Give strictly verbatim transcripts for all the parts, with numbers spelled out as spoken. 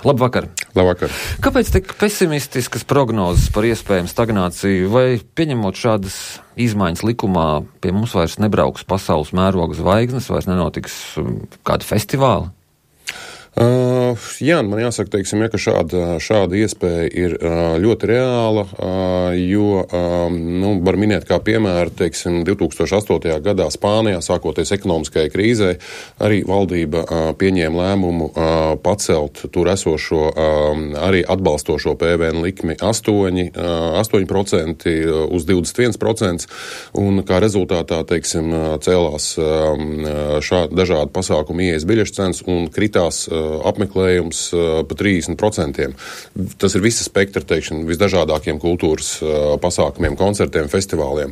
Labvakar. Labvakar. Kāpēc tik pesimistiskas prognozes par iespējamu stagnāciju, vai pieņemot šādas izmaiņas likumā, pie mums vairs nebrauks pasaules mēroga zvaigznes, vairs nenotiks kādi festivāli? Uh, jā, man jāsaka, teiksim, ja, ka šāda, šāda iespēja ir uh, ļoti reāla, uh, jo, um, nu, var minēt kā piemēru, teiksim, divi tūkstoši astotajā gadā Spānijā, sākoties ekonomiskajai krīzē, arī valdība uh, pieņēma lēmumu uh, pacelt tur esošo, um, arī atbalstošo P V N likmi astoņi procenti uz divdesmit viens procents, un kā rezultātā, teiksim, cēlās um, šādi dažādi pasākumi ieejas biļešu cenas un kritās uh, apmeklējums uh, pa trīsdesmit procentiem. Tas ir visa spektra, teikšana, visdažādākiem kultūras uh, pasākumiem, koncertiem, festivāliem.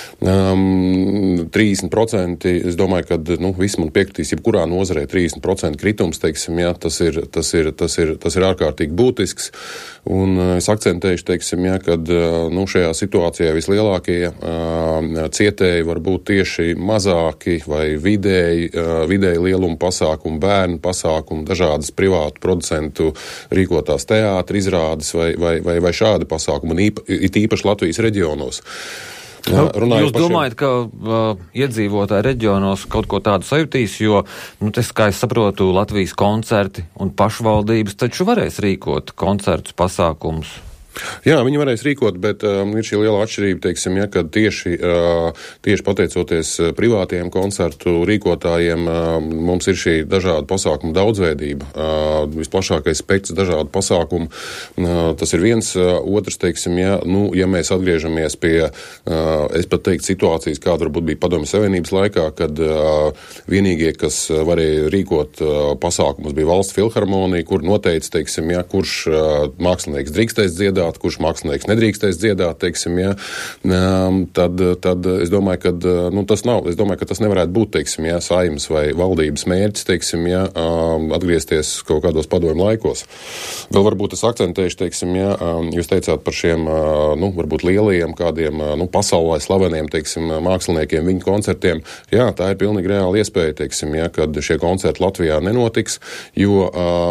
Um, trīsdesmit procenti, es domāju, ka, nu, viss man piekritīs, jebkurā nozarē trīsdesmit procenti kritums, teiksim, jā, tas ir, tas ir, tas ir, tas ir ārkārtīgi būtisks. Un uh, es akcentēšu, teiksim, jā, kad, uh, nu, šajā situācijā vislielākie uh, cietēji var būt tieši mazāki vai vidēji, uh, vidēji lieluma pasākumi, bērnu pasākumi, dažādas privātu producentu rīkotās teātra izrādes vai, vai, vai, vai šādi pasākumi, un īpa, it īpaši Latvijas reģionos. Runājot Jūs domājat, šiem... ka uh, iedzīvotāji reģionos kaut ko tādu sajūtīs, jo, nu, tas, kā es saprotu, Latvijas koncerti un pašvaldības taču varēs rīkot koncertus, pasākumus? Jā, viņi varēs rīkot, bet um, ir šī liela atšķirība, teiksim, ja, kad tieši, uh, tieši pateicoties privātajiem koncertu rīkotājiem, uh, mums ir šī dažāda pasākuma daudzveidība, uh, visplašākais spektrs dažādu pasākumu. Uh, tas ir viens, uh, otrs, teiksim, ja, nu, ja mēs atgriežamies pie, uh, es pat teiktu, situācijas, kāda varbūt bija Padomju Savienības laikā, kad uh, vienīgie, kas varēja rīkot uh, pasākumus, bija Valsts filharmonija, kur noteica, teiksim, ja, kurš uh, mākslinieks drīkstēs dziedāt, kurš mākslinieks nedrīkstēs dziedāt, teiksim, ja, tad, tad es domāju, ka, nu, tas nav, es domāju, ka tas nevarētu būt, teiksim, ja, Saeimas vai valdības mērķis, teiksim, ja, atgriezties kaut kādos padomju laikos. Vēl varbūt es akcentēšu, teiksim, ja, jūs teicāt par šiem, nu, varbūt lielajiem kādiem, nu, pasaulē slaveniem, teiksim, māksliniekiem, viņu koncertiem. Jā, tā ir pilnīgi reāla iespēja, teiksim, ja, kad šie koncerti Latvijā nenotiks, jo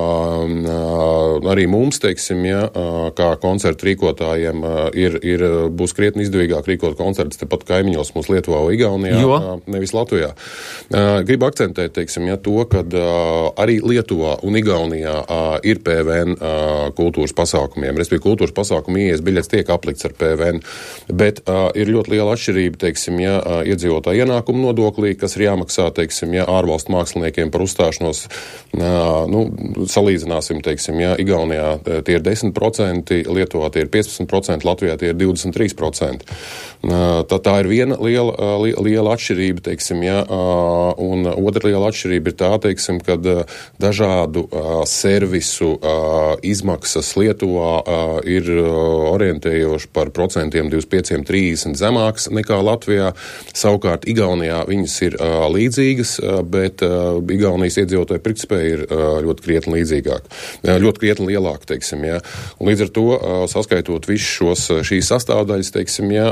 arī mums, teiksim, ja, kā koncerti rīkotājiem ir, ir, būs krietni izdevīgāk rīkot koncertus tepat kaimiņos mums Lietuvā vai Igaunijā, jo? Nevis Latvijā. Gribu akcentēt, teiksim, ja, to, kad arī Lietuvā un Igaunijā ir P V N kultūras pasākumiem, respektīvi kultūras pasākumu ieejas biļets tiek aplikts ar P V N, bet ir ļoti liela atšķirība, teiksim, ja, iedzīvotāju ienākumu nodoklī, kas ir jāmaksā, teiksim, ja, ārvalstu māksliniekiem par uzstāšanos, nu, salīdzināsim, teiksim, ja, Igaunijā tie ir desmit procenti, Lietuvā tie ir piecpadsmit procenti, Latvijā tie ir divdesmit trīs procenti. Tā, tā ir viena liela, liela atšķirība, teiksim, ja, un otra liela atšķirība ir tā, teiksim, kad dažādu servisu izmaksas Lietuvā ir orientējoši par procentiem divdesmit pieci trīsdesmit zemāks nekā Latvijā. Savukārt Igaunijā viņas ir līdzīgas, bet Igaunijas iedzīvotāju pirktspēja ir ļoti krietni līdzīgāk, ļoti krietni lielāk, teiksim, ja. Un līdz ar to saskaitot visus šos, šīs sastāvdaļas, teiksim, ja,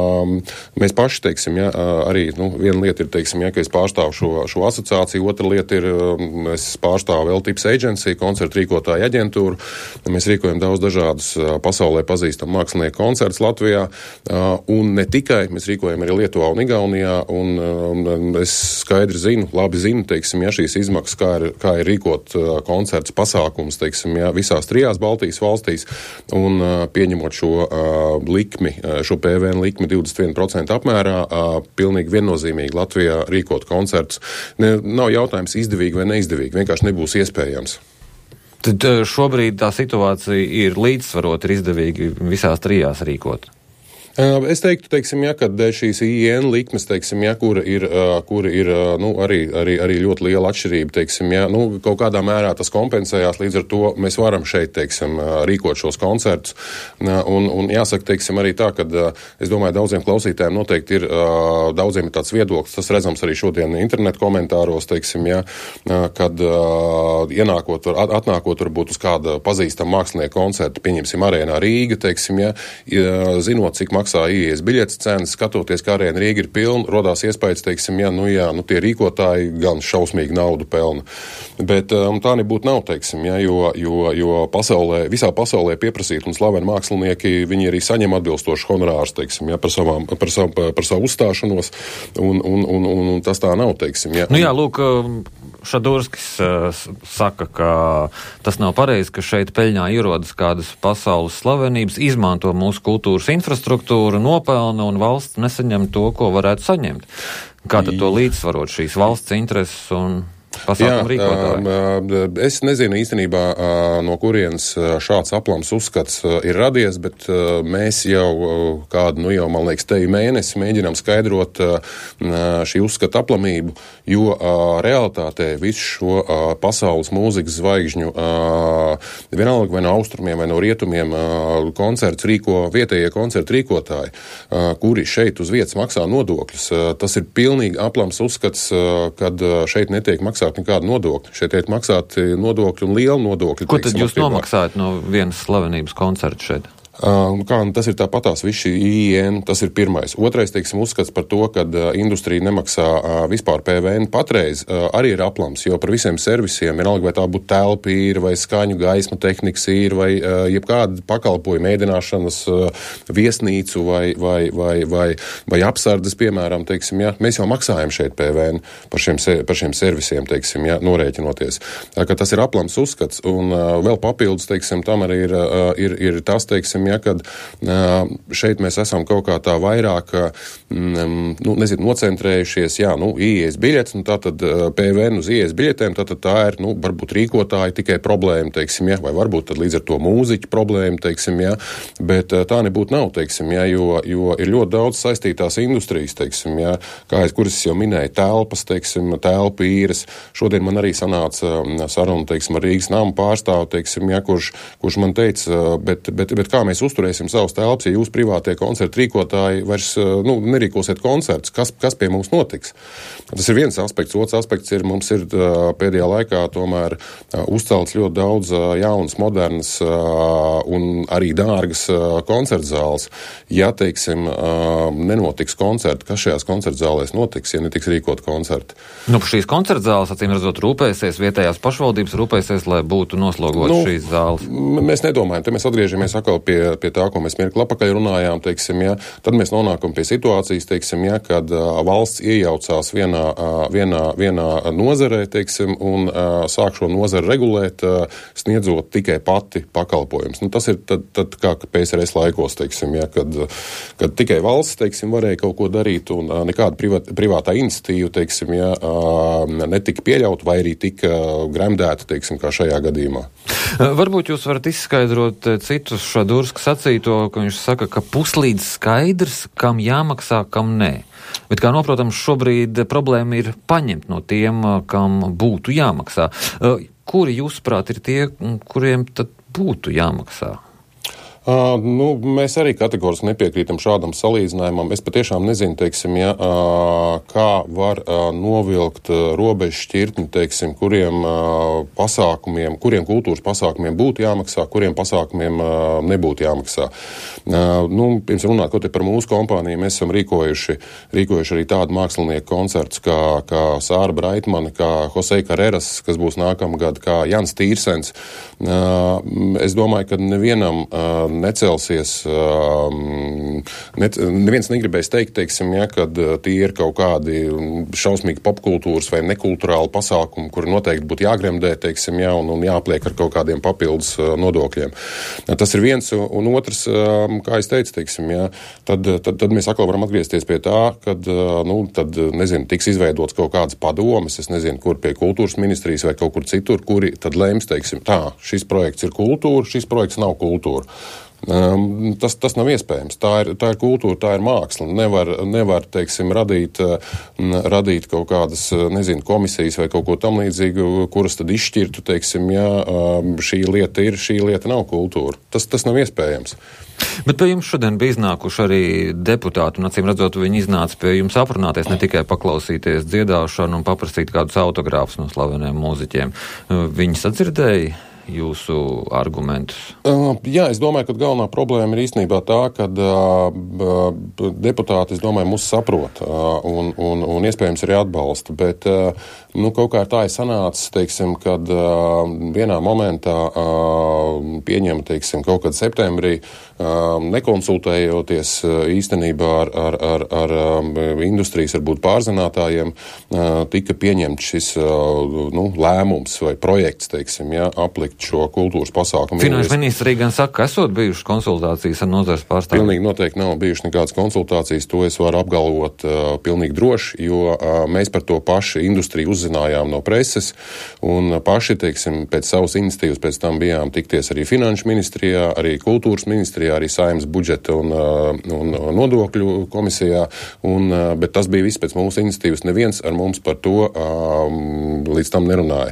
mēs paši, teiksim, ja, arī, nu, viena lieta ir, teiksim, ja, ka es pārstāvu šo, šo asociāciju, otra lieta ir, es pārstāvu L-Tips Agency, koncertu rīkotāju aģentūru, mēs rīkojam daudz dažādus pasaulē pazīstam mākslinieku koncertus Latvijā, un ne tikai, mēs rīkojam arī Lietuvā un Igaunijā, un es skaidri zinu, labi zinu, teiksim, ja, šīs izmaksas, kā ir, kā ir rīkot koncertus pasākums, teiksim, ja, visās trijās Baltijas valstīs, un uh, pieņemot šo uh, likmi, uh, šo P V N likmi divdesmit viens procents apmērā, uh, pilnīgi viennozīmīgi Latvijā rīkot koncertus. Ne, nav jautājums izdevīgi vai neizdevīgi, vienkārši nebūs iespējams. Tad uh, šobrīd tā situācija ir līdzsvarot, ir izdevīgi visās trijās rīkot? Es teiktu, teiksim, ja, kad šīs I N likmes, teiksim, ja, kura ir, kura ir, nu, arī, arī, arī ļoti liela atšķirība, teiksim, ja, nu, kaut kādā mērā tas kompensējās, līdz ar to mēs varam šeit, teiksim, rīkot šos koncertus. Un, un jāsaka, teiksim, arī tā, kad es domāju, daudziem klausītājiem noteikti ir, daudziem ir tāds viedoklis, tas redzams arī šodien internetu komentāros, teiksim, ja, kad ienākot, atnākot varbūt uz kāda pazīstama mākslinieka koncerta, pieņemsim Arēnā Rīga, teiksim, ja, zinot, cik maksā maksā ieejas biļetes cenas, skatoties, kā Arēna Rīga ir pilna, rodās iespējas, teiksim, jā, nu jā, nu tie rīkotāji gan šausmīgi naudu pelna. Bet um, tā nebūtu nav, teiksim, jā, jo, jo, jo pasaulē, visā pasaulē pieprasīt un slaveni mākslinieki, viņi arī saņem atbilstošu honorārus, teiksim, jā, par, savām, par, savu, par savu uzstāšanos, un, un, un, un, un tas tā nav, teiksim, jā. Nu jā, lūk, Šadurskis uh, saka, ka tas nav pareizi, ka šeit peļņā ierodas kādas pasaules slavenības, izmanto mūsu kultūras infrastruktūru, nopelna un valsts nesaņem to, ko varētu saņemt. Kā tad to līdzsvarot šīs valsts intereses un pasākumu rīkotāji? Es nezinu īstenībā, no kurienes šāds aplams uzskats ir radies, bet mēs jau kādu, nu jau, man liekas, teju mēnesi mēģinām skaidrot šī uzskata aplamību, jo realitātē visu šo pasaules mūzikas zvaigžņu, vienalga vai no austrumiem vai no rietumiem, koncerts rīko vietējie koncertu rīkotāji, kuri šeit uz vietas maksā nodokļus. Tas ir pilnīgi aplams uzskats, kad šeit netiek maksāt nekādu nodokļu. Šeit tiek maksāti nodokļi un liela nodokļi. Ko tad jūs nomaksājat no vienas slavenības koncerta šeit? Uh, kā, tas ir tāpatās viss šī I I N, tas ir pirmais. Otrais, teiksim, uzskats par to, ka uh, industrija nemaksā uh, vispār P V N patreiz, uh, arī ir aplams, jo par visiem servisiem, vienalga vai tā būtu telpa īra, vai skaņu gaisma tehnikas īra, vai uh, jebkāda pakalpojuma, ēdināšanas uh, viesnīcu vai, vai, vai, vai, vai apsardzes, piemēram, teiksim, jā, mēs jau maksājam šeit P V N par šiem, par šiem servisiem, teiksim, jā, norēķinoties. Tā, ka tas ir aplams uzskats, un uh, vēl papildus, teiksim, tam arī ir, uh, ir, ir tas, teiksim, ja, kad šeit mēs esam kaut kā tā vairāk, nu, nezinu, nocentrējušies, jā, nu, ieejas biļetes, nu, tātad P V N uz ieejas biļetēm, tātad tā ir, nu, varbūt rīkotāji tikai problēma, teiksim, jā, vai varbūt tad līdz ar to mūziķu problēma, teiksim, jā, bet tā nebūtu nav, teiksim, jā, jo, jo ir ļoti daudz saistītās industrijas, teiksim, jā, kā es, kuras jau minēju, telpas, teiksim, telpa īres. Šodien man arī sanāca saruna, teiksim, ar Rīgas namu pārstāvu, teiksim, jā, kurš, kurš man teica, bet, bet, bet kā mēs uzturēsim savus telpas, ja jūs privātie koncertu rīkotāji vairs, nu, nerīkosiet koncertus, kas, kas pie mums notiks? Tas ir viens aspekts. Otrs aspekts ir, mums ir pēdējā laikā tomēr uzcelts ļoti daudz jaunas, modernas un arī dārgas koncertu zāles. Ja, teiksim, nenotiks koncerti, kas šajās koncertu zālēs notiks, ja netiks rīkot koncerti? Nu, šīs koncertu zāles, acīm redzot, rūpēsies, vietējās pašvaldības rūpēsies, lai būtu noslogotas nu, šīs zāles. Mēs nedomājam, te mēs atgriežamies atkal pie pie tā, ko mēs mirkli apakaļ runājām, teiksim, ja, tad mēs nonākam pie situācijas, teiksim, ja, kad uh, valsts iejaucās vienā, uh, vienā, vienā nozarē, teiksim, un uh, sāk šo nozari regulēt, uh, sniedzot tikai pati pakalpojums. Nu, tas ir tad, tad kā P S R S laikos, teiksim, ja, kad, kad tikai valsts, teiksim, varēja kaut ko darīt, un uh, nekāda privāt, privātā iniciatīva, teiksim, ja, uh, netika pieļaut, vai arī tika gremdēta, teiksim, kā šajā gadījumā. Varbūt jūs varat izskaidrot citus Šadurska sacīto, ka viņš saka, ka puslīdz skaidrs, kam jāmaksā, kam nē. Bet, kā noprotams, šobrīd problēma ir paņemt no tiem, kam būtu jāmaksā. Kuri, jūsuprāt, ir tie, kuriem tad būtu jāmaksā? Uh, nu, mēs arī kategoriski nepiekrītam šādam salīdzinājumam. Es patiešām nezinu, teiksim, ja, uh, kā var uh, novilkt uh, robežu šķirtni, teiksim, kuriem uh, pasākumiem, kuriem kultūras pasākumiem būtu jāmaksā, kuriem pasākumiem uh, nebūtu jāmaksā. Uh, nu, pirms runāt, ko te par mūsu kompāniju, mēs esam rīkojuši, rīkojuši arī tādu mākslinieku koncertus kā, kā Sāra Braitmane, kā Jose Carreras, kas būs nākamgad, kā Jans Tīrsens. Uh, es domāju, ka nevienam uh, necelsies, um, ne, neviens negribēs teikt, teiksim, ja, kad tie ir kaut kādi šausmīgi popkultūras vai nekulturāli pasākumi, kuri noteikti būtu jāgremdē, teiksim, ja, un, un jāpliek ar kaut kādiem papildus uh, nodokļiem. Tas ir viens, un otrs, um, kā es teicu, teiksim, ja, tad, tad, tad mēs atkal varam atgriezties pie tā, kad, uh, nu, tad, nezinu, tiks izveidots kaut kādas padomes, es nezinu, kur pie kultūras ministrijas vai kaut kur citur, kuri tad lems, teiksim, tā, šis projekts ir kultūra, šis projekts nav kultūra. Um, tas, tas nav iespējams. Tā ir, tā ir kultūra, tā ir māksla. Nevar, nevar teiksim, radīt, radīt kaut kādas, nezinu, komisijas vai kaut ko tam līdzīgu, kuras tad izšķirtu, teiksim, ja šī lieta ir, šī lieta nav kultūra. Tas, tas nav iespējams. Bet pie jums šodien bija iznākuši arī deputāti, un acīm redzot, viņi iznāca pie jums aprunāties, ne tikai paklausīties dziedāšanu un paprasīt kādus autogrāfus no slaveniem mūziķiem. Viņi sadzirdēja jūsu argumentus? Uh, jā, es domāju, ka galvenā problēma ir īstenībā tā, ka uh, deputāti, es domāju, mūs saprot uh, un, un, un iespējams arī atbalsta, bet uh, nu, kaut kā tā ir sanācis, teiksim, kad uh, vienā momentā uh, pieņem, teiksim, kaut kad septembrī, uh, nekonsultējoties uh, īstenībā ar, ar, ar, ar um, industrijas, varbūt pārzinātājiem, uh, tika pieņemts šis uh, nu, lēmums vai projekts, teiksim, ja, aplikt šo kultūras pasākumu. Finanšu ministrs arī gan saka, ka esot bijušas konsultācijas ar nozares pārstāvjiem. Pilnīgi noteikti nav bijušas nekādas konsultācijas, to es varu apgalvot uh, pilnīgi droši, jo uh, mēs par to paši industriju uzzinājām no preses un paši, teiksim, pēc savas iniciatīvas pēc tam bijām tikties arī Finanšu ministrijā, arī Kultūras ministrijā, arī Saeimas budžeta un, uh, un nodokļu komisijā, un, uh, bet tas bija viss pēc mūsu iniciatīvas. Neviens ar mums par to um, līdz tam nerunāja.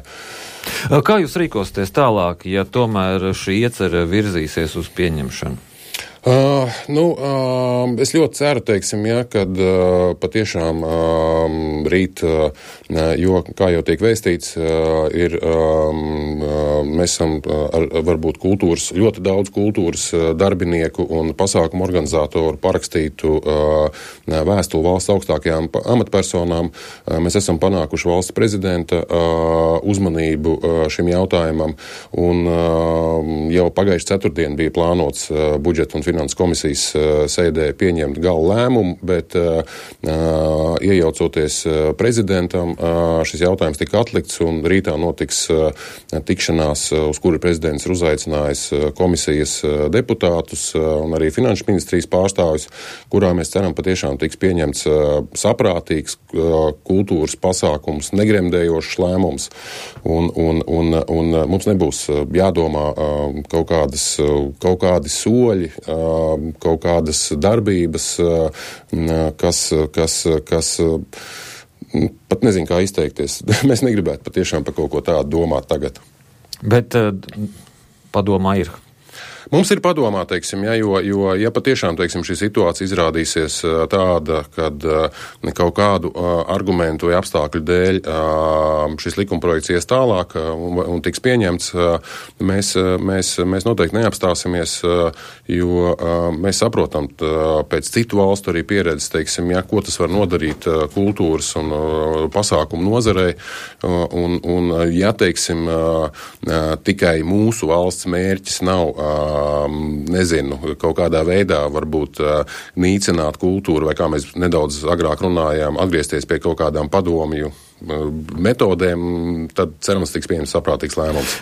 Kā jūs rīkosieties tālāk, ja tomēr šī iecerē virzīsies uz pieņemšanu? Uh, nu, uh, es ļoti ceru, teiksim, ja, kad uh, patiešām uh, rīt, uh, jo, kā jau tiek vēstīts, uh, ir, um, uh, mēs esam uh, ar, varbūt kultūras, ļoti daudz kultūras uh, darbinieku un pasākumu organizatoru parakstītu uh, vēstuli valsts augstākajām amatpersonām. Uh, mēs esam panākuši valsts prezidenta uh, uzmanību uh, šim jautājumam, un uh, jau pagājuši ceturtdien bija plānots uh, budžeta un finanses komisijas uh, sēdē pieņemt gala lēmumu, bet uh, uh, iejaucoties uh, prezidentam, uh, šis jautājums tika atlikts un rītā notiks uh, tikšanās, uh, uz kuru prezidents ir uzaicinājis uh, komisijas uh, deputātus uh, un arī finanšu ministrijas pārstāvjus, kurā mēs ceram patiešām tiks pieņemts uh, saprātīgs uh, kultūras pasākums, negremdējošs lēmums, un, un, un, un mums nebūs uh, jādomā uh, kaut kādas, uh, kaut kādi soļi, uh, kaut kādas darbības, kas, kas, kas pat nezinu, kā izteikties. Mēs negribētu patiešām par kaut ko tādu domāt tagad. Bet padomā ir. Mums ir padomā, teiksim, ja, jo, jo, ja patiešām, teiksim, šī situācija izrādīsies tāda, kad kaut kādu argumentu vai apstākļu dēļ šis likumprojekts ies tālāk un, un tiks pieņemts, mēs, mēs, mēs noteikti neapstāsimies, jo mēs saprotam pēc citu valstu arī pieredzes, teiksim, ja, ko tas var nodarīt kultūras un pasākumu nozarei, un, un ja, teiksim, tikai mūsu valsts mērķis nav nezinu, kaut kādā veidā varbūt nīcināt kultūru, vai kā mēs nedaudz agrāk runājām, atgriezties pie kaut kādām padomju metodēm, tad cerams tiks pieņemts saprātīgs lēmums.